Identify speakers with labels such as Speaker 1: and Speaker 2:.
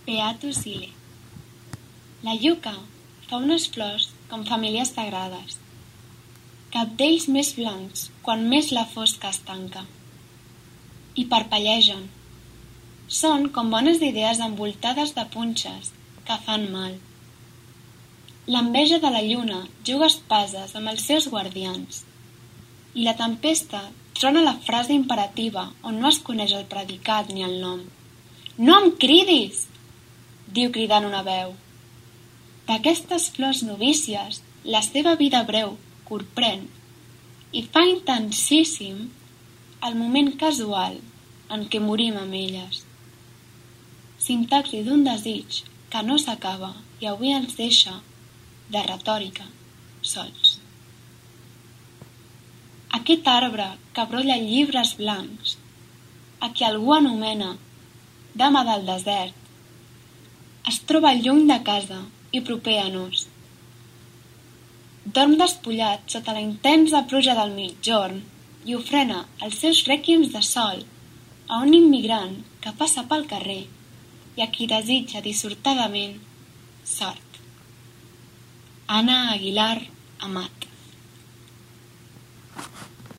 Speaker 1: Beatus Ille. La iuca fa unes flors com famílies sagrades, cabdells més blancs quan més la fosca es tanca, i parpellegen. Són com bones idees envoltades de punxes que fan mal. L'enveja de la lluna juga espases amb els seus guardians, i la tempesta trona la frase imperativa on no es coneix el predicat ni el nom. «No em cridis!», diu cridant una veu. D'aquestes flors novícies, la seva vida breu corprèn i fa intensíssim el moment casual en què morim amb elles. Sintaxi d'un desig que no s'acaba i avui ens deixa de retòrica sols. Aquest arbre que brolla llibres blancs, a qui algú anomena dama del desert, es troba lluny de casa i proper a nos. Dorm despullat sota la intensa pluja del migjorn i ofrena els seus rèquiems de sol a un immigrant que passa pel carrer i a qui desitja dissortadament sort. Anna Aguilar Amat.